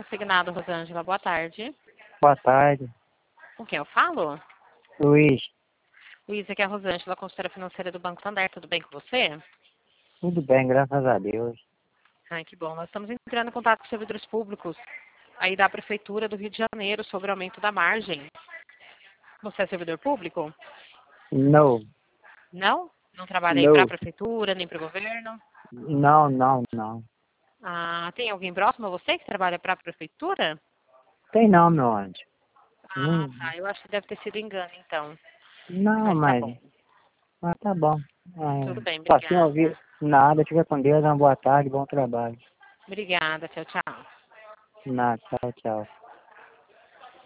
Signado, Rosângela. Boa tarde. Boa tarde, Com quem eu falo? Luiz. Luiz, aqui é a Rosângela, consultora financeira do Banco Santander. Tudo bem com você? Tudo bem, graças a Deus. Ai, que bom. Nós estamos entrando em contato com os servidores públicos aí da Prefeitura do Rio de Janeiro sobre o aumento da margem. Você é servidor público? Não, Não? Não trabalha aí para a não, Prefeitura, nem para o governo? não. Ah, tem alguém próximo a você que trabalha para a Prefeitura? Tem não, meu anjo. Ah, tá. Eu acho que deve ter sido engano, então. Não, Mas tá bom. mas tá bom. Tudo bem, Só sem obrigada. ouvir nada, fica com Deus, uma boa tarde, bom trabalho. Obrigada, tchau, tchau. Nada, tchau, tchau.